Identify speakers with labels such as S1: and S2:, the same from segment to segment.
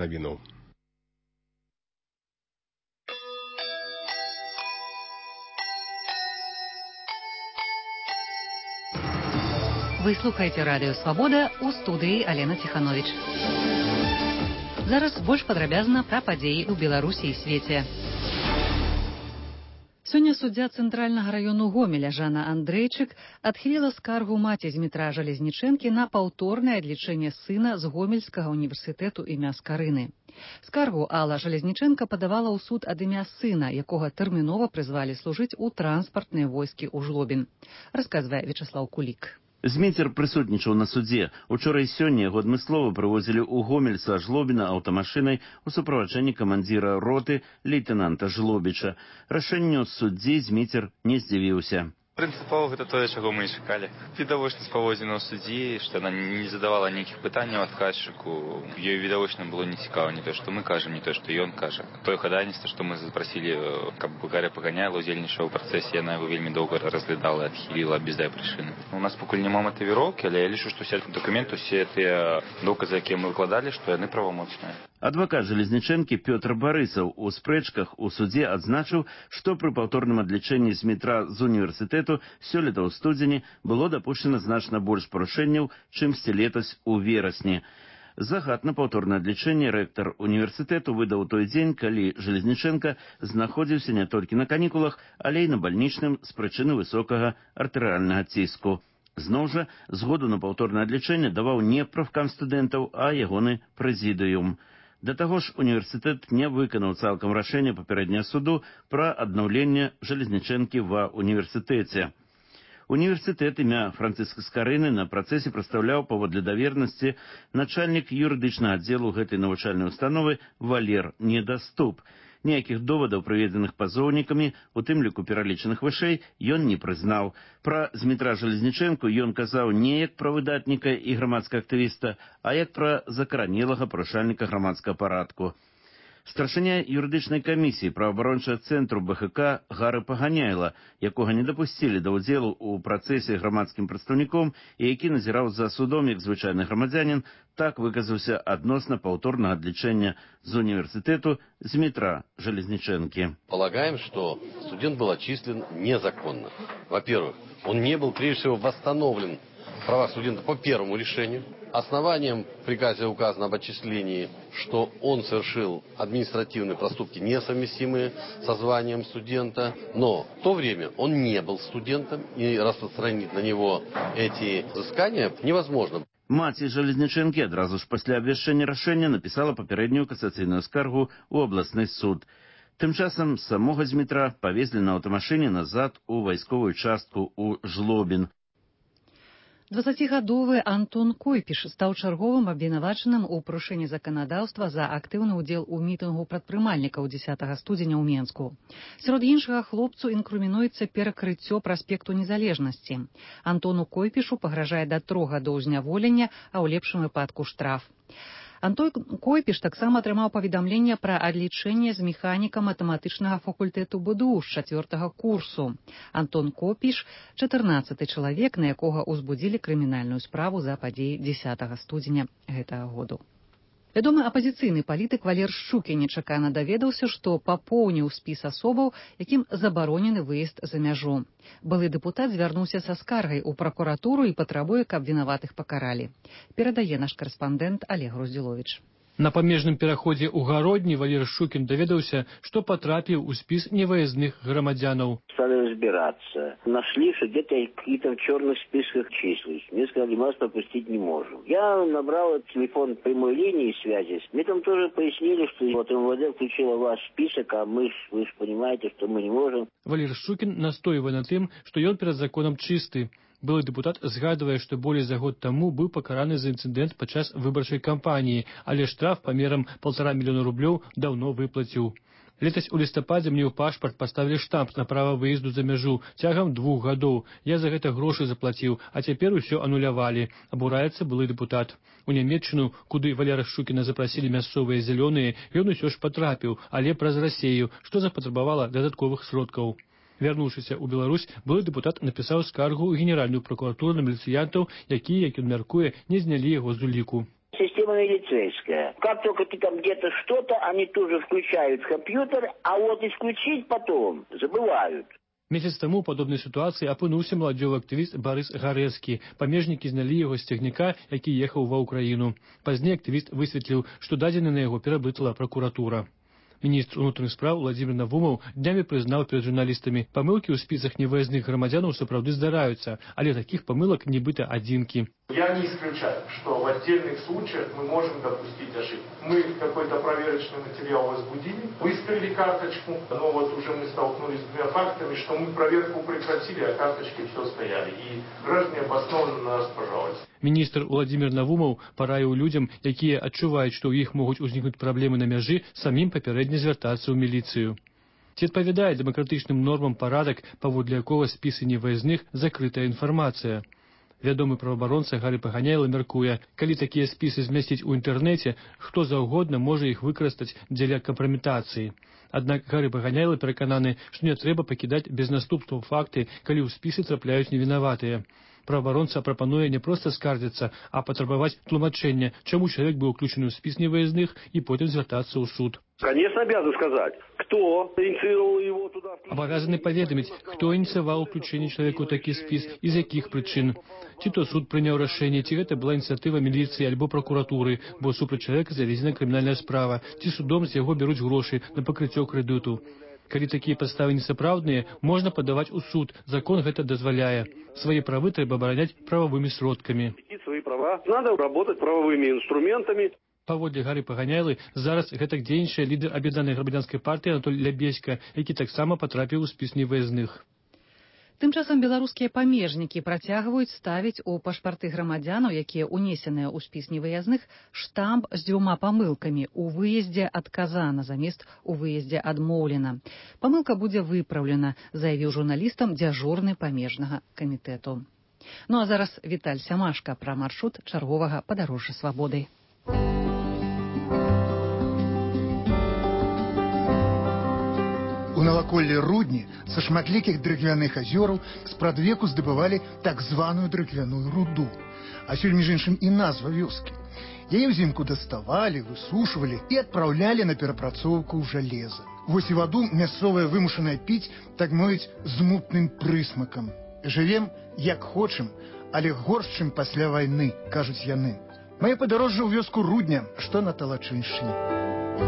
S1: навіну.
S2: Вы слухаеце радыё «Свабода», у студыі Алена Ціхановіч. Зараз больш падрабязна пра падзеі ў Беларусі і свеце. Сёння суддзя Цэнтральнага раёну Гомеля Жанна Андрейчык адхіліла скаргу маці Змітра Жалезнічэнкі на паўторнае адлічэнне сына з Гомельскага універсітэту імя Скарыны. Скаргу Алла Жалезнічэнка падавала ў суд ад імя сына, якога тэрмінова прызвалі служыць у транспартныя войскі ў Жлобін. Расказвае Вячаслаў Кулік.
S3: Зміцер прысутнічаў на судзе. Учора і сёння яго адмыслова прывозілі ў Гомель са Жлобіна аўтамашынай у суправаджэнні камандзіра роты лейтэнанта Жлобіча. Рашэнню суддзі Зміцер не здзівіўся.
S4: Прынцыпова гэта тое, чаго мы і чакалі. Відавочнасць паводзінаў суддзі, што яна не задавала ніякіх пытанняў адказчыку. Ёй відавочна было нецікава не то, што мы кажам, не то, што ён кажа. Тое хадайніцтва, што мы запрасілі, каб Гаря Паганяйла ўдзельнічаў у працэсе, яна яго вельмі доўга разглядала і адхіліла без дай прычыны. У нас пакуль няма матывіроўкі, але я лічу, што усе дакументы, усе тыя доказы, якія мы выкладалі, што яны правамоцныя.
S3: Адвакат Жалезнічэнкі Пётр Барысаў у спрэчках у судзе адзначыў, што пры паўторным адлічэнні Змітра з універсітэту сёлета ў студзені было дапушчана значна больш парушэнняў, чымсьці летась у верасні. Загад на паўторнае адлічэнне рэктар універсітэту выдаў той дзень, калі Жалезнічэнка знаходзіўся не толькі на канікулах, але і на бальнічным з прычыны высокага артэрыяльнага ціску. Зноў жа, згоду на паўторнае адлічэнне даваў не прафкам студэнтаў, а ягоны прэзідыум. Да таго ж, універсітэт не выканаў цалкам рашэнне папярэдняга суду пра аднаўленне Жалезнічэнкі ва універсітэце. Універсітэт імя Францыска Скарыны на працэсе прадстаўляў паводле давернасці начальнік юрыдычнага аддзелу гэтай навучальнай установы Валер Недаступ. Ніякіх довадаў, прыведзеных пазоўнікамі, у тым ліку пералічаных вышэй, ён не прызнаў. Пра Змітра Жалезнічэнку ён казаў не як пра выдатніка і грамадскага актывіста, а як пра закаранелага парушальніка грамадскага парадку. Старшыня юрыдычнай камісіі праваабарончага цэнтру БХК Гары Паганяйла, якога не дапусцілі да ўдзелу ў працэсе грамадскім прадстаўніком і які назіраў за судом як звычайны грамадзянін, так выказаўся адносна паўторнага адлічэння з універсітэту Змітра Жалезнічэнкі.
S5: Полагаем, что студент был отчислен незаконно. Во-первых, он не был прежде всего восстановлен в правах студента по первому решению. Основанием в приказе указано об отчислении, что он совершил административные проступки, несовместимые со званием студента, но в то время он не был студентом, и распространить на него эти взыскания невозможно.
S3: Маці Жалезнічэнкі адразу ж пасля абвяшчэння рашэння напісала папярэднюю касацыйную скаргу ў абласны суд. Тым часам самога Змітра павезлі на аўтамашыне назад у вайсковую частку ў Жлобін.
S2: 20-гадовы Антон Койпіш стаў чарговым абвінавачаным у парушэнні заканадаўства за актыўны ўдзел у мітынгу прадпрымальнікаў 10 студзеня ў Менску. Сярод іншага хлопцу інкрымінуецца перакрыццё праспекту Незалежнасці. Антону Койпішу пагражае да 3 гадоў зняволення, а ў лепшым выпадку штраф. Антон Койпіш таксама атрымаў паведамленне пра адлічэнне з механіка матэматычнага факультэту БДУ з 4-го курсу. Антон Койпіш – 14-й чалавек, на якога ўзбудзілі крымінальную справу за падзеі 10 студзеня гэтага году. Вядомы апазіцыйны палітык Валер Шчукін нечакана даведаўся, што папоўніў спіс асобаў, якім забаронены выезд за мяжу. Былы дэпутат звярнуўся са скаргай у пракуратуру і патрабуе, каб вінаватых пакаралі. Перадае наш карэспандэнт Олег Груздзіловіч.
S6: На памежным пераходзе ў Гародні Валер Шчукін даведаўся, што патрапіў у спіс невыездных грамадзянаў.
S7: Стали разбираться. Нашли, что где-то какие-то в черных списках числюсь. Мне сказали, мы вас пропустить не можем. Я набрал телефон прямой линии связи. Мне там тоже пояснили, что вот МВД включила ваш список, а вы же понимаете, что мы не можем.
S6: Валер Шчукін настойвае на тым, што ён перад законам чысты. Былы дэпутат згадвае, што болей за год таму быў пакараны за інцыдэнт падчас выбарчай кампаніі, але штраф памерам 1,5 мільёна рублёў даўно выплаціў. Летась у лістападзе мне ў пашпарт паставілі штамп на права выезду за мяжу цягам 2 гадоў. Я за гэта грошы заплаціў, а цяпер усё анулявалі. Абураецца былы дэпутат. У Нямецчыну, куды Валера Шчукіна запрасілі мясцовыя зялёныя, ён усё ж патрапіў, але праз Расею, што запатрабавала дадатковых сродкаў. Вярнуўшыся ў Беларусь, былы дэпутат напісаў скаргу ў генеральную пракуратуру на міліцыянтаў, якія, як ён мяркуе, не знялі яго з уліку.
S7: Система милицейская. Как только ты там где-то что-то, они тут же включают в компьютер, а вот исключить потом забывают.
S6: Месяц таму ў падобнай сітуацыі апынуўся маладзёвы актывіст Барыс Гарэцкі. Памежнікі знялі яго з цягніка, які ехаў ва ўкраіну. Пазней актывіст высветліў, што дадзены на яго пераблытала пракуратура. Міністр унутраных спраў Владзімір Навумаў днямі прызнаў перад журналістамі, памылкі ў спісах невыязных грамадзянаў сапраўды здараюцца, але такіх памылак нібыта адзінкі.
S1: Я не исключаю, что в отдельных случаях мы можем допустить ошибку. Мы какой-то проверочный материал возбудили, выставили карточку, но вот уже мы столкнулись с двумя фактами, что мы проверку прекратили, а карточки все стояли. И граждане обоснованно на нас пожаловались.
S6: Міністр Владзімір Навумаў параіў людзям, якія адчуваюць, што ў іх могуць узнікнуць праблемы на мяжы, самім папярэдне звяртацца ў міліцыю. Ці адпавядае дэмакратычным нормам парадак, паводле якога спісы невыязных закрытая інфармацыя? Вядомы праваабаронца Гары Паганяйла мяркуе, калі такія спісы змясціць у інтэрнэце, хто заўгодна можа іх выкарыстаць дзеля кампраметацыі. Аднак Гары Паганяйла перакананы, што не трэба пакідаць без наступстваў факты, калі ў спісы трапляюць невінаватыя. Праваабаронца прапануе не проста скардзіцца, а патрабаваць тлумачэння, чаму чалавек быў уключаны ў спіс невыязных і потым звяртацца ў суд.
S8: Конечно, обязан сказать, кто инициировал его туда.
S6: Абавязаны паведаміць, хто ініцыяваў уключэнне чалавека ў такі спіс і з якіх прычын. Ці то суд прыняў рашэнне, ці гэта была ініцыятыва міліцыі альбо пракуратуры, бо супраць чалавека заведзена крымінальная справа, ці судом з яго бяруць грошы на пакрыццё крэдыту. Калі такія падставы несапраўдныя, можна падаваць у суд. Закон гэта дазваляе. Свае правы трэба абараняць прававымі сродкамі.
S8: Свои права надо работать правовыми инструментами.
S6: Паводле Гары Паганяйлы, зараз гэтак дзейнічае лідар аб'яднанай грамадзянскай партыі Анатоль Лябеська, які таксама патрапіў у спіс невыязных.
S2: Тым часам беларускія памежнікі працягваюць ставіць у пашпарты грамадзянаў, якія ўнесеныя ў спіс невыязных, штамп з 2 памылкамі: у выездзе адказана замест у выездзе адмоўлена. Памылка будзе выпраўлена, заявіў журналістам дзяжурны памежнага камітэту. Ну а зараз Віталь Сямашка пра маршрут чарговага падарожжа свабодай.
S9: У наваколлі Рудні са шматлікіх дрыгвяных азёраў спрадвеку здабывалі так званую дрыгвяную руду. А сёння, між іншым, і назва вёскі. Яе ўзімку даставалі, высушвалі і адпраўлялі на перапрацоўку ў жалеза. Вось і ваду мясцовая вымушаная піць, так мовіць, з мутным прысмакам. Жывем, як хочам, але горш, чым пасля вайны, кажуць яны. Мае падарожжа ў вёску Рудня, што на Талачыншчыне.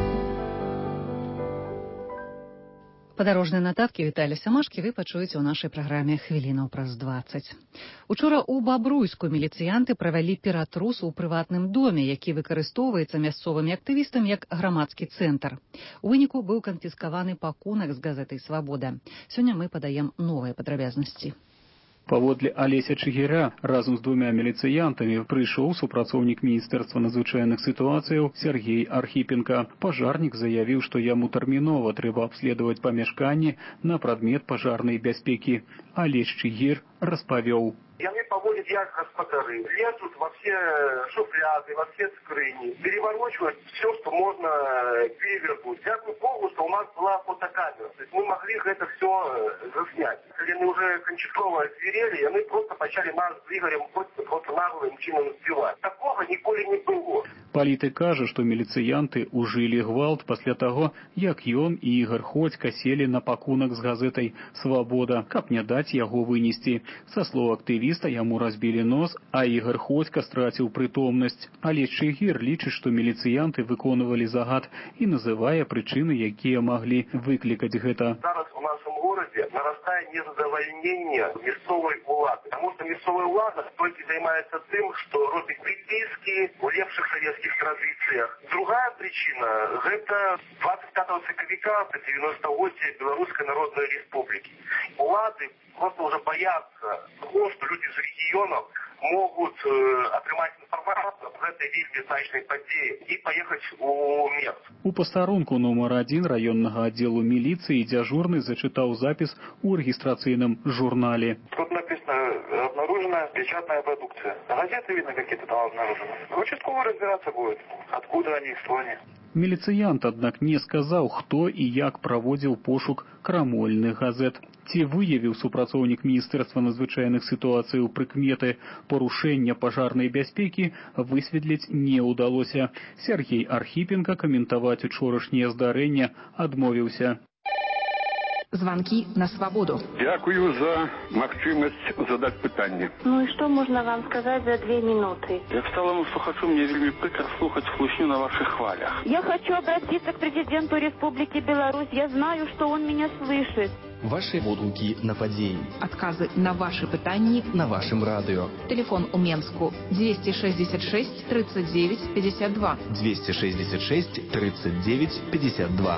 S2: Падарожныя нататкі Віталя Сямашкі вы пачуеце ў нашай праграме хвілінаў праз 20. Учора ў Бабруйску міліцыянты правялі ператрус у прыватным доме, які выкарыстоўваецца мясцовымі актывістамі як грамадскі цэнтр. У выніку быў канфіскаваны пакунак з газетай «Свабода». Сёння мы падаем новыя падрабязнасці.
S10: Паводле Алеся Чыгіра разам з 2 міліцыянтамі прыйшоў супрацоўнік Міністэрства надзвычайных сітуацыяў Сергей Архіпенка. Пажарнік заявіў, што яму тэрмінова трэба абследаваць памяшканне на прадмет пажарнай бяспекі. Алесь Чыгір распавёў.
S1: Яны поводят як гаспадары, лезут во все шуфляды, во все скрыни, переворачивают все, что можно перевернуть. Дякую Богу, что у нас была фотокамера. То есть мы могли это все заснять. Когда мы уже кончатково зверели, они просто почали нас с Игорем просто наглым чином сбивать. Такого николи не было.
S10: Палітык кажа, што міліцыянты ўжылі гвалт пасля таго, як ён і Ігар Ходзька селі на пакунак з газетай «Свабода», каб не даць яго вынесці. Са слоў актывіста яму разбілі нос, а Ігар Ходзька страціў прытомнасць. Алесь Чыгір лічыць, што міліцыянты выконвалі загад і называе прычыны, якія маглі выклікаць гэта.
S1: Зараз у нашем городе нарастает незадовольнение мясцовой улады, потому что мясцовая улада только занимается тем, что робит приписки в лепших советских традициях. Другая причина – это 25 сентября 90-летия Белорусской Народной Республики. Улады просто уже боятся того, что люди из регионов могут атрымаць інфармацыю аб гэтай вельмі значнай падзеі і паехаць у мест.
S10: У пастарунку нумар 1 раённага аддзелу міліцыі дзяжурны зачытаў запіс у рэгістрацыйным журнале.
S1: Тут написано: обнаружена печатная продукция. Газеты, видно, какие-то там обнаружены. Участковый разбираться будет. Откуда они, что они.
S10: Міліцыянт, аднак, не сказаў, хто і як праводзіў пошук крамольных газет. Ці выявіў супрацоўнік Міністэрства надзвычайных сітуацыяў прыкметы парушэння пажарнай бяспекі, высветліць не ўдалося. Сергей Архипенко каментаваць учорашняе здарэнне адмовіўся.
S11: Звонки на свободу.
S8: Дякую за магчымасць задать пытанне.
S12: Ну и что можно вам сказать за 2 минуты?
S8: Як сталому слухачу, мне вельмі прикро слухать хлусню на ваших хвалях.
S12: Я хочу обратиться к президенту Республики Беларусь. Я знаю, что он меня слышит.
S13: Ваши водгукі на падзеі.
S11: Адказы на ваши пытанні
S13: на вашым радыё.
S11: Телефон у Менску 266 39 52.
S13: 266 39 52.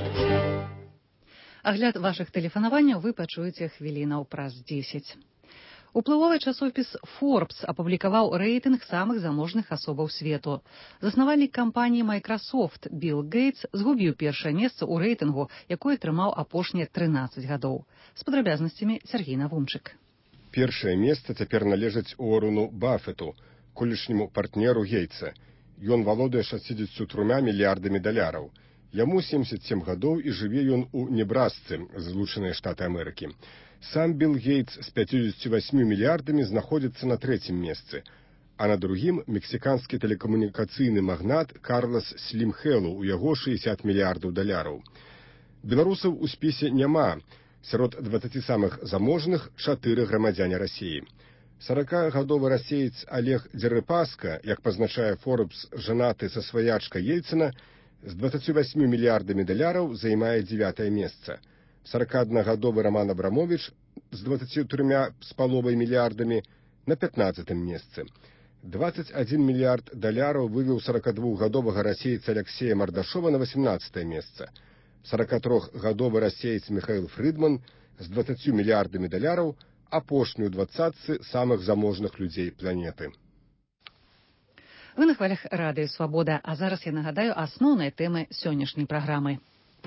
S2: Агляд вашых тэлефанаванняў вы пачуеце хвілінаў праз 10. Уплывовы часопіс Forbes апублікаваў рэйтынг самых заможных асобаў свету. Заснавальнік кампаніі Microsoft Билл Гейтс згубіў першае месца ў рэйтынгу, якое трымаў апошнія 13 гадоў. З падрабязнасцямі Сергей Навумчык.
S14: Першае месца цяпер належыць Уоррену Баффету, колішняму партнеру Гейтса. Ён валодае 63 мільярдамі даляраў. Яму 77 гадоў і жыве ён у Небрасцы, Злучаныя Штаты Амерыкі. Сам Билл Гейтс з 58 мільярдамі знаходзіцца на 3-м месцы, а на другім мексіканскі тэлекамунікацыйны магнат Карлос Слім Хелу, у яго 60 мільярдаў даляраў. Беларусаў у спісе няма. Сярод 20 самых заможных 4 грамадзяне Расіі. 40-гадовы расеец Олег Дзерыпаска, як пазначае Forbes, жанаты са сваячкай Ельцына, з 28 мільярдамі даляраў займае 9-е месца. 41-гадовы Роман Абрамович з 23,5 мільярдамі на 15-м месцы. 21 мільярд даляраў вывеў 42-гадовага расейца Алексея Мардашова на 18-е месца. 43-гадовы расеец Михаил Фридман з 20 мільярдамі даляраў апошнюю двадцатцы самых заможных людзей планеты.
S2: Вы на хвалях радыё «Свабода», а зараз я нагадаю асноўныя тэмы сённяшняй праграмы.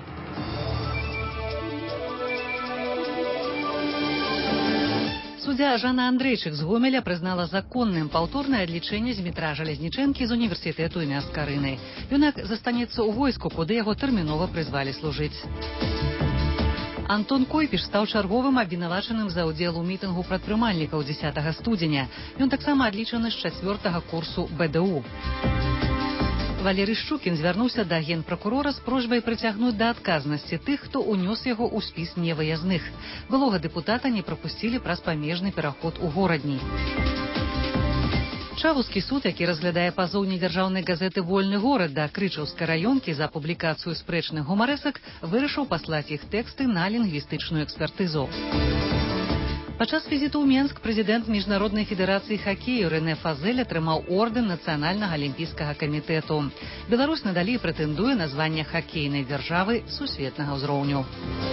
S2: Суддзя Жанна Андрейчык з Гомеля прызнала законным паўторнае адлічэнне Змітра Жалезнічэнкі з універсітэту імя Скарыны. Юнак застанецца ў войску, куды яго тэрмінова прызвалі служыць. Антон Койпіш стаў чарговым абвінавачаным за ўдзел у мітынгу прадпрымальнікаў 10 студзеня. Ён таксама адлічаны з 4-го курсу БДУ. Валерый Шчукін звярнуўся да генпракурора з просьбай прыцягнуць да адказнасці тых, хто ўнёс яго ў спіс невыязных. Былога дэпутата не прапусцілі праз памежны пераход у горадні. Чавускі суд, які разглядае пазоў недзяржаўнай газеты «Вольны горад» да Крычаўскай раёнкі за публікацыю спрэчных гумарэсак, вырашыў паслаць іх тэксты на лінгвістычную экспертызу. Падчас візіту ў Менск прэзідэнт Міжнароднай федэрацыі хакею Рэне Фазель атрымаў ордэн Нацыянальнага алімпійскага камітэту. Беларусь надалей прэтэндуе на званне хакейнай дзяржавы сусветнага ўзроўню.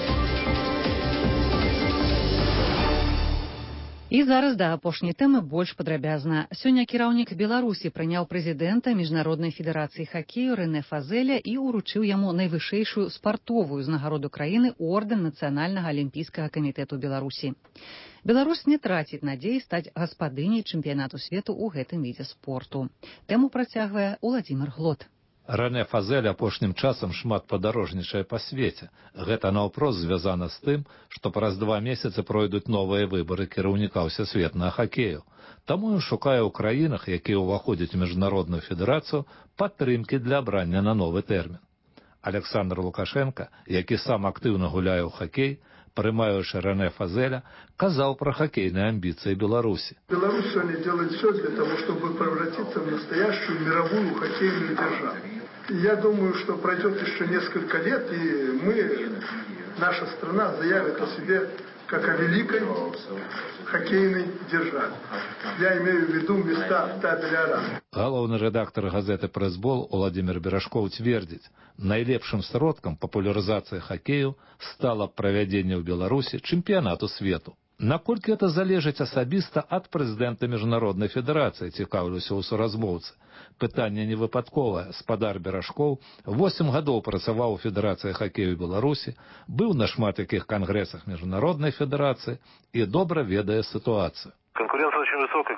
S2: І зараз да апошняй тэмы больш падрабязна. Сёння кіраўнік Беларусі прыняў прэзідэнта Міжнароднай федэрацыі хакею Рэне Фазеля і ўручыў яму найвышэйшую спартовую ўзнагароду краіны ордэн Нацыянальнага алімпійскага камітэту Беларусі. Беларусь не траціць надзеі стаць гаспадыняй чэмпіянату свету ў гэтым відзе спорту. Тэму працягвае Уладзімир Глот.
S15: Рэне Фазель апошнім часам шмат падарожнічае па свеце. Гэта наўпрост звязана з тым, што праз 2 месяцы пройдуць новыя выбары кіраўніка ўсесветнага хакею. Таму ён шукае ў краінах, якія ўваходзяць у міжнародную федэрацыю, падтрымкі для абрання на новы тэрмін. Александр Лукашенко, які сам актыўна гуляе ў хакей, прымаючы Рэне Фазеля, казаў пра хакейныя амбіцыі Беларусі.
S16: Беларусь сегодня делает все для того, чтобы превратиться в настоящую мировую хоккейную державу. Я думаю, что пройдет еще несколько лет, и наша страна заявит о себе как о великой хоккейной державе. Я имею в виду места в табеле АРА.
S15: Галоўны рэдактар газеты «Прэсбол» Уладзімир Берашкоў цвердзіць, найлепшым сродкам папулярызацыі хакею стала правядзенне ў Беларусі чэмпіянату свету. Наколькі это залежыць асабіста ад прэзідэнта Міжнароднай федэрацыі, цікаўлюся ў суразмоўцы. Пытанне не выпадковае. Спадар Берашкоў 8 гадоў працаваў у Федэрацыі хакею Беларусі, быў на шмат якіх кангрэсах Міжнароднай федэрацыі і добра ведае сітуацыю.
S17: Конкуренция очень высокая,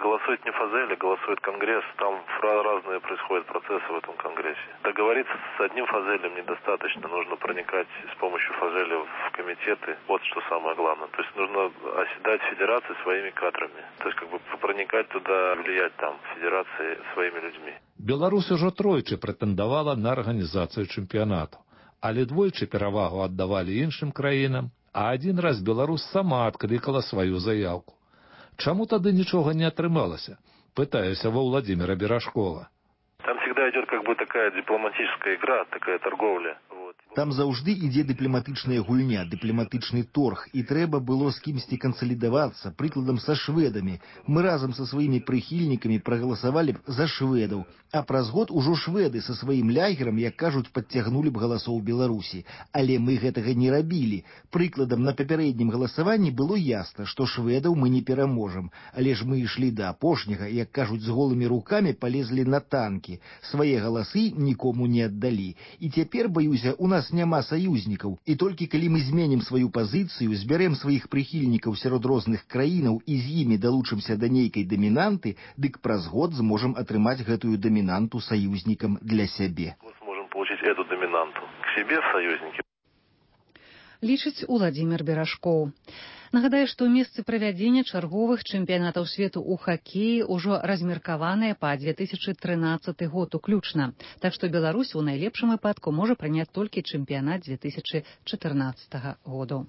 S17: Голосует не Фазель, голосует Конгресс. Там разные происходят процессы в этом Конгрессе. Договориться с одним Фазелем недостаточно. Нужно проникать с помощью Фазеля в комитеты. Вот что самое главное. То есть нужно оседать федерации своими кадрами. То есть проникать туда, влиять там федерации своими людьми.
S15: Беларусь ужо тройчы прэтэндавала на арганізацыю чэмпіянату, але двойчы перавагу аддавалі іншым краінам, а один раз Беларусь сама адклікала сваю заявку. Чаму тады нічога не атрымалася? Пытаюся ва Владимира Берашкова.
S17: Там всегда идет такая дипломатическая игра, такая торговля.
S18: Там заўжды ідзе дыпламатычная гульня, дыпламатычны торг, і трэба было з кімсьці кансалідавацца, прыкладам са шведамі. Мы разам са сваімі прыхільнікамі прагаласавалі б за шведаў, а праз год ужо шведы са сваім лягерам, як кажуць, падцягнулі б галасоў Беларусі. Але мы гэтага не рабілі. Прыкладам, на папярэднім галасаванні было ясна, што шведаў мы не пераможам. Але ж мы ішлі да апошняга, як кажуць, з голымі рукамі палезлі на танкі. Свае галасы нікому не аддалі. І цяпер, баюся, у нас няма саюзнікаў, і толькі калі мы зменім сваю пазіцыю, збярэм сваіх прыхільнікаў сярод розных краінаў і з імі далучымся да нейкай дамінанты, дык праз год зможам атрымаць гэтую дамінанту саюзнікам для сябе.
S17: Мы сможем получить эту доминанту к себе в союзники.
S2: Лічыць Уладзімір Берашкоў. Нагадаю, што месцы правядзення чарговых чэмпіянатаў свету ў хакеі ўжо размеркаваныя па 2013 год уключна. Так што Беларусь у найлепшым выпадку можа прыняць толькі чэмпіянат 2014 году.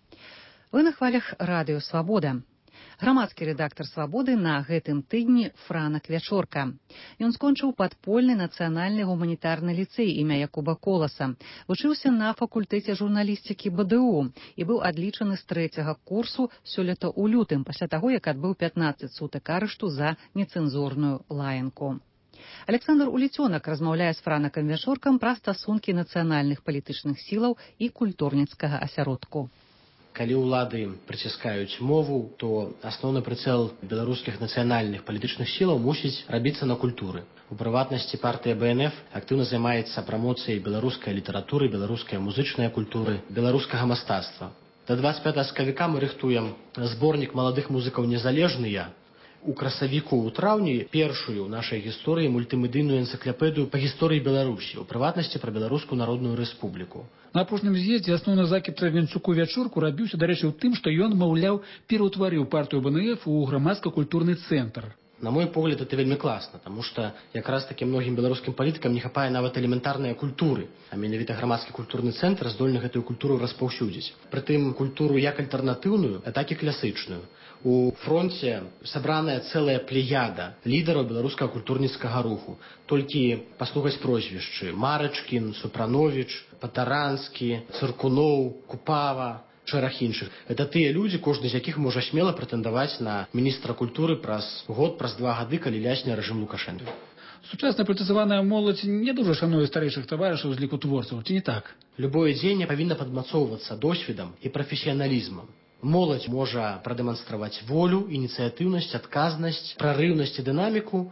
S2: Вы на хвалях радыё «Свабода». Грамадскі рэдактар «Свабоды» на гэтым тыдні Франак Вячорка. Ён скончыў падпольны нацыянальны гуманітарны ліцэй імя Якуба Коласа, вучыўся на факультэце журналістыкі БДУ і быў адлічаны з 3-го курсу сёлета ў лютым, пасля таго, як адбыў 15 сутак арышту за нецэнзурную лаянку. Александр Уліцёнак размаўляе з Франакам Вячоркам пра стасункі нацыянальных палітычных сілаў і культурніцкага асяродку.
S19: Калі ўлады прыціскаюць мову, то асноўны прыцэл беларускіх нацыянальных палітычных сілаў мусіць рабіцца на культуры. У прыватнасці партыя БНФ актыўна займаецца прамоцыяй беларускай літаратуры, беларускай музычнай культуры, беларускага мастацтва. Да 25 сакавіка мы рыхтуем зборнік маладых музыкаў незалежныя. У красавіку ў траўні першую ў нашай гісторыі мультымедыйную энцыклапедыю па гісторыі Беларусі, у прыватнасці пра Беларускую Народную Рэспубліку.
S6: На апошнім з'ездзе асноўны закід Травенцуку Вячорку рабіўся, дарэчы, у тым, што ён, маўляў, пераўтварыў партыю БНФ у грамадска-культурны цэнтр.
S19: На мой погляд, это вельмі класна, таму што якраз таки многім беларускім палітыкам не хапае нават элементарнай культуры, а менавіта грамадскі культурны цэнтр здольны гэтую культуру распаўсюдзіць. Прытым культуру як альтэрнатыўную, так і класычную. У фронце сабраная цэлая плеяда лідараў беларускага культурніцкага руху. Толькі паслухаць прозвішчы: Марачкін, Супрановіч, Патаранскі, Цыркуноў, Купава, шэраг іншых. Это тыя людзі, кожны з якіх можа смела прэтэндаваць на міністра культуры праз год, праз 2 гады, калі лясне рэжым Лукашэнка.
S6: Сучасная палітызаваная моладзь не дужа шануе старэйшых таварышаў з ліку творцаў, ці не так?
S19: Любое дзеянне павінна падмацоўвацца досведам і прафесіяналізмам. Моладзь можа прадэманстраваць волю, ініцыятыўнасць, адказнасць, прарыўнасць і дынаміку,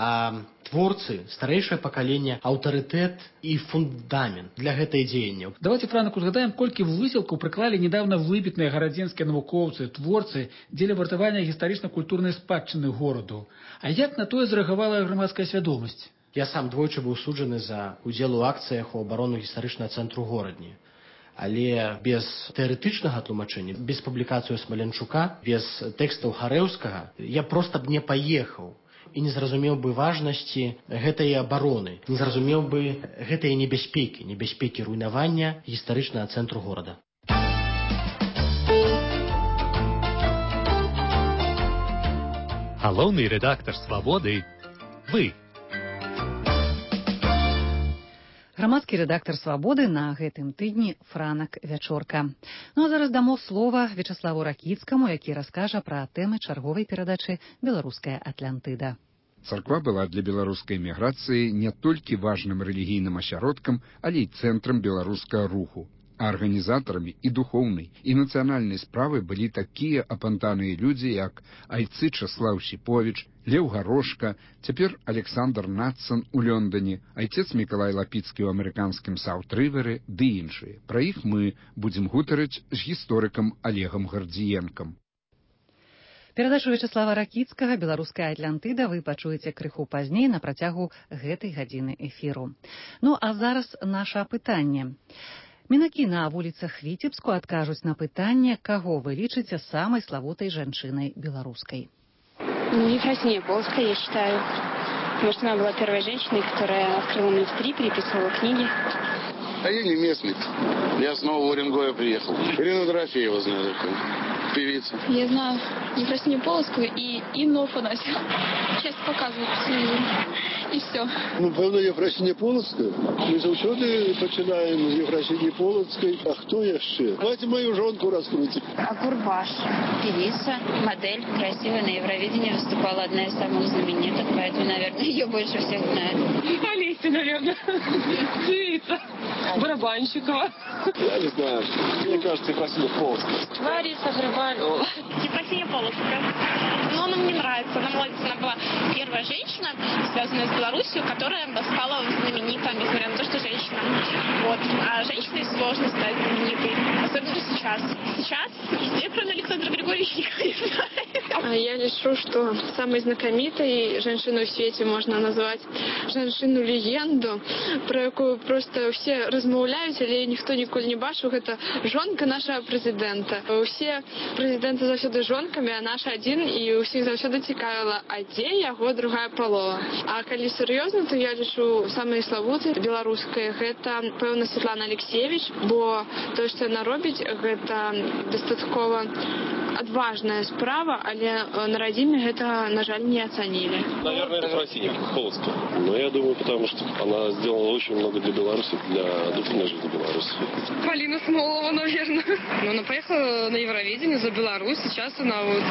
S19: а творцы, старэйшае пакаленне, аўтарытэт і фундамент для гэтай дзеянняў.
S6: Давайте, Франаку, згадаем, колькі высілкаў прыклалі недавно выбітныя гарадзенскія навукоўцы, творцы дзеля вартавання гістарычна-культурнай спадчыны гораду. А як на тое зрэагавала грамадская свядомасць?
S19: Я сам двойчы быў суджаны за удзел у акцыях у абарону гістарычнага цэнтру горадні. Але без тэарэтычнага тлумачэння, без публікацыю Смаленчука, без тэкстаў Харэўскага я проста б не паехаў і не зразумеў бы важнасці гэтай абароны, не зразумеў бы гэтай небяспекі руйнавання гістарычнага цэнтру горада.
S20: Галоўны рэдактар «Свабоды» – вы.
S2: Грамадскі рэдактар «Свабоды» на гэтым тыдні Франак Вячорка. Ну а зараз дамо слова Вячаславу Ракіцкаму, які раскажа пра тэмы чарговай перадачы «Беларуская Атлантыда».
S21: Царква была для беларускай эміграцыі не толькі важным рэлігійным асяродкам, але і цэнтрам беларускага руху. А арганізатарамі і духоўнай, і нацыянальнай справы былі такія апантаныя людзі, як айцы Часлаў Сіповіч, Леў Гарошка, цяпер Александр Натсон у Лондоне, айцец Мікалай Лапіцкі ў амерыканскім Саут-Рыверы ды іншыя. Пра іх мы будзем гутарыць з гісторыкам Алегам Гардзіенкам.
S2: Перадачу Вячеслава Ракіцкага «Беларуская Атлантыда» вы пачуеце крыху пазней на працягу гэтай гадзіны эфіру. Ну, а зараз наша пытанне. Мінакі на вуліцах Віцебску адкажуць на пытанне, каго вы лічыце самай славутай жанчынай беларускай.
S4: Ефросинья Полоцкая, я считаю. Потому что она была первой женщиной, которая открыла монастыри, переписывала книги.
S22: А я не местный. Я с Нового Уренгоя приехал. Ирину Дорофееву знаю такую. Певица.
S23: Я знаю Ефросинью Полоцкую и Инну Афанасьеву. Часто показывают по телевизору. І все.
S24: Ну, певно, Єфросинія Полоцька. Ми завжди починаємо з Єфросинії Полоцької. А хто я ще? Давайте мою жонку розкрутим.
S4: Курбаш. Певица, модель, красивая, на Евровидении выступала, одна из самых знаменитых, поэтому, наверное, ее больше всех знают.
S23: Олеся, наверное. Певица. Барабанщикова.
S24: Я не знаю. Мне кажется, Ефросинія Полоцька.
S4: Лариса Грибалева.
S12: Ефросинья Полоцкая. Но она мне нравится. Она молодец. Она была первая женщина, связанная с Беларусью, которая стала знаменитой, несмотря на то, что женщина. Вот. А женщиной сложно стать знаменитой. Особенно сейчас. Сейчас, кроме Александра Григорьевича, никто не знает.
S23: Я решу, что самой знакомитой женщиной в свете можно назвать женщину-легенду, про якую просто все размаўляюць, але ніхто ніколі не бачыў. Гэта жонка нашага прэзідэнта. Усе прэзідэнты заўсёды жонкамі, а наш адзін, і ўсіх заўсёды цікавіла, а дзе яго другая палова. А калі сур'ёзна, то я лічу самай славутай беларускай гэта, пэўна, Светлана Алексеевич, бо тое, што яна робіць, гэта дастаткова адважная справа, але на радзіме гэта, на жаль, не оценили.
S8: Наверное, это Ефросинья Полоцкая. Но я думаю, потому что она сделала очень много для Беларуси, для духовной жизни Беларуси.
S23: Полина Смолова, наверное. Но она поехала на Евровидение за Беларусь. Сейчас она вот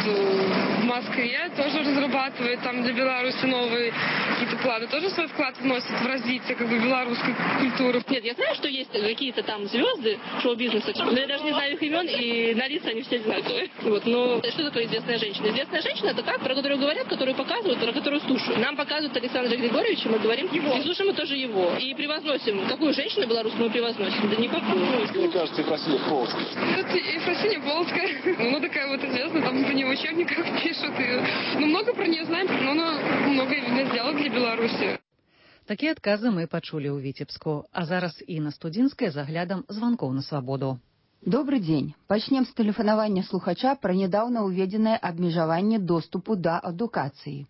S23: в Москве тоже разрабатывает там для Беларуси новые какие-то планы. Тоже свой вклад вносит в развитие как бы белорусской культуры.
S12: Нет, я знаю, что есть какие-то там звезды шоу-бизнеса, но я даже не знаю их имен, и на лица они все одинаковые. Вот, но что такое известная женщина? Известная женщина — это та, про которую говорят, которую показывают, про которую слушают. Нам показывают Александра Григорьевича, мы говорим его, и слушаем мы тоже его. И превозносим. Какую женщину белорусскую мы превозносим? Да никакую.
S8: Мне кажется, Ефросинья Полоцкая.
S23: Это Ефросинья Полоцкая. Она такая вот известная, там про нее в учебниках пишут. Ну, много про нее знаем, но она много сделала для Беларуси.
S2: Такія адказы мы пачулі ў Віцебску. А зараз Інна Студзінская з аглядам званкоў на свабоду.
S25: Добрый дзень. Пачнем з тэлефанавання слухача пра нядаўна ўведзенае абмежаванне доступу да адукацыі.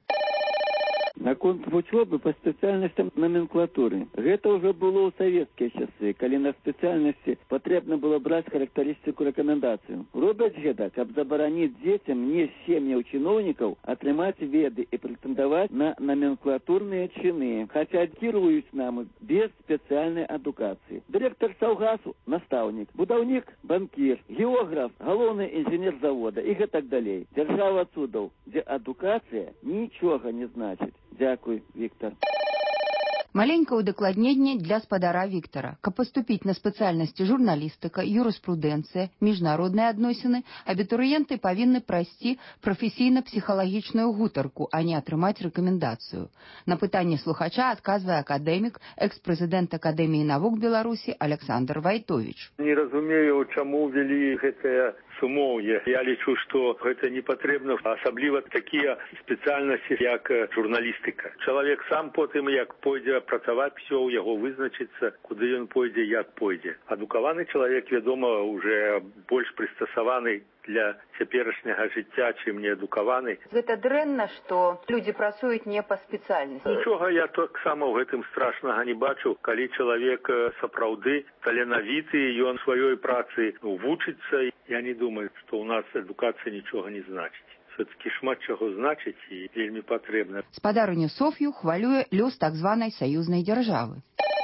S26: Наконт вучобы па спецыяльнасцям номенклатуры. Гэта ўжо было ў савецкія часы, калі на спецыяльнасці патрэбна было браць характарыстыку рэкамендацыю. Робяць гэта, каб забараніць дзецям не з сем'яў чыноўнікаў атрымаць веды і прэтэндаваць на номенклатурныя чыны, хаця кіруюць нам без спецыяльнай адукацыі. Дырэктар саўгасу – настаўнік, будаўнік – банкір, географ – галоўны інжынер завода і гэтак далей. Дзяржава цудаў, дзе адукацыя нічога не значыць. Дякую, Віктор.
S25: Маленькае удакладненне для спадара Віктора. Каб паступіць на спецыяльнасці журналістыка, юрыспрудэнцыя, міжнародныя адносіны, абітурыенты павінны прайсці прафесійна-псіхалагічную гутарку, а не атрымаць рэкамендацыю. На пытанне слухача адказвае акадэмік, экс-прэзідэнт Акадэміі навук Беларусі Александр Вайтовіч.
S27: Не разумею, чаму ввели гэтае сумоўе. Я лічу, што гэта не патрэбна, асабліва такія спецыяльнасці, як журналістыка. Чалавек сам потым, як пойдзе працаваць, все ў яго вызначыцца, куды ён пойдзе, як пойдзе. Адукаваны чалавек, вядома, уже больш прыстасаваны для цяперашняга жыцця, чым неадукаваны.
S25: Гэта дрэнна, што людзі працуюць не па спецыяльнасці.
S27: Нічога я таксама ў гэтым страшнага не бачу, калі чалавек сапраўды таленавіты, ён сваёй працы вучыцца. Я не думаю, што ў нас адукацыя нічога не значыць. Все-таки шмат чаго значыць і вельмі патрэбна.
S25: Спадарыню Соф'ю хвалюе лёс так званай саюзнай дзяржавы.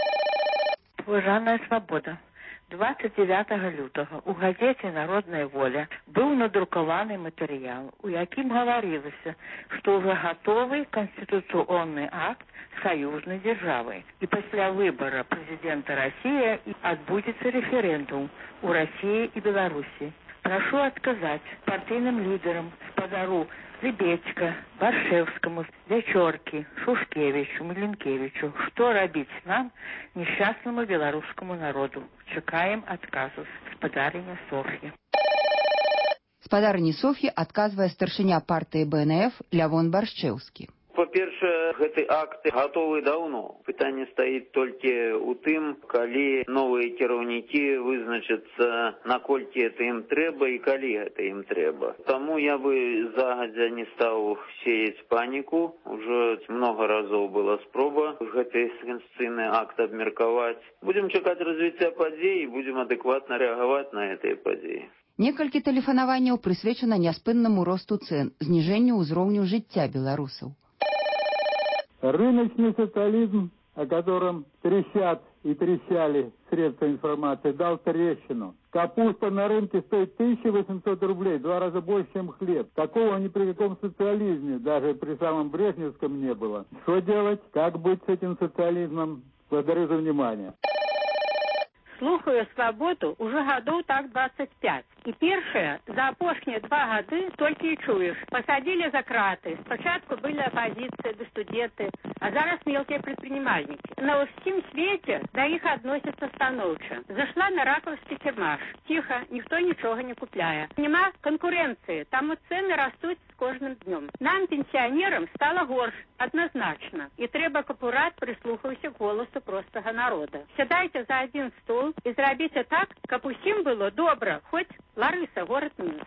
S28: Уважаная свабода. 29 лютага у газеце «Народная воля» быў надрукаваны матэрыял, у якім гаварылася, што ўжо гатовы канстытуцыйны акт саюзнай дзяржавы. І пасля выбара прэзідэнта Расіі адбудзецца рэферэндум у Расіі і Беларусі. Прашу адказаць партыйным лідарам, спадару Лебедька, Баршэвскаму, Вячоркі, Шушкевічу, Міленкевічу, што рабіць нам, несчастнаму беларускаму народу. Чакаем адказу. Спадарыня Соф'я.
S25: Спадарыні Соф'і адказвае старшыня партыі БНФ Лявон Баршчэўскі.
S1: Па-першае, гэты акт гатовы даўно. Пытанне стаіць толькі ў тым, калі новыя кіраўнікі вызначацца, наколькі гэта ім трэба і калі гэта ім трэба. Таму я бы загадзя не стаў сеяць паніку. Ужо многа разоў была спроба гэты канстытуцыйны акт абмеркаваць. Будзем чакаць развіцця падзей і будзем адэкватна рэагаваць на гэтыя падзеі.
S25: Некалькі тэлефанаванняў прысвечана няспыннаму росту цэн, зніжэнню ўзроўню жыцця беларусаў.
S3: Рыночный социализм, о котором трещат и трещали средства информации, дал трещину. Капуста на рынке стоит 1800 рублей, 2 раза больше, чем хлеб. Такого ни при каком социализме, даже при самом брежневском, не было. Что делать? Как быть с этим социализмом? Благодарю за внимание.
S28: Слухаю «Свабоду» уже гадоў так 25. І першае, за апошнія 2 гады толькі і чуеш. Пасадзілі за краты. Спачатку былі апазіцыя ды студенты, а зараз мелкія прадпрымальнікі. На ўсім свеце да іх адносяцца станоўча. Зашла на ракаўскі кірмаш. Ціха, ніхто нічога не купляе. Нема канкурэнцыі, таму цэны растуць з кожным днём. Нам, пенсіянерам, стала горш, адназначна. І трэба, каб урад прыслухаўся к голасу простага народа. Сядайце за адзін стол і зрабіце так, каб усім было добра, хоць Ларыса, горад Мінск.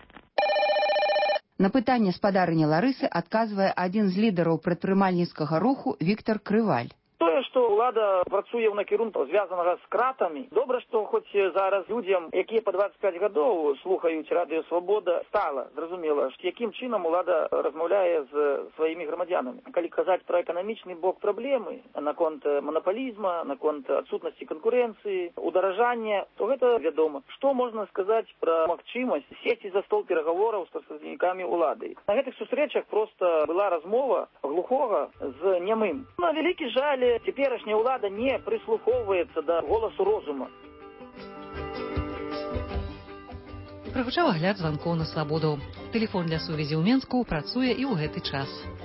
S25: На пытанне спадарыні Ларысы адказвае адзін з лідараў прадпрымальніцкага руху Віктор Крываль.
S5: Тое, што ўлада працуе ў накірунку звязанага з кратамі. Добра, што хоць зараз людзям, якія па 25 гадоў слухаюць радыё «Свабода», стала зразумела, якім чынам улада размаўляе з сваімі грамадзянамі. Калі казаць пра эканамічны бок праблемы, наконт манапалізма, наконт адсутнасці канкурэнцыі, ударажання, то гэта вядома. Што можна сказаць пра магчымасць сесці за стол перагавораў з прадстаўнікамі улады? На гэтых сустрэчах проста была размова глухога з нямым. На вялікі жаль, цяперашняя ўлада не прыслухоўваецца да голасу розума.
S2: Прагучаў агляд званкоў на Свабоду. Тэлефон для сувязі ў Менску працуе і ў гэты час.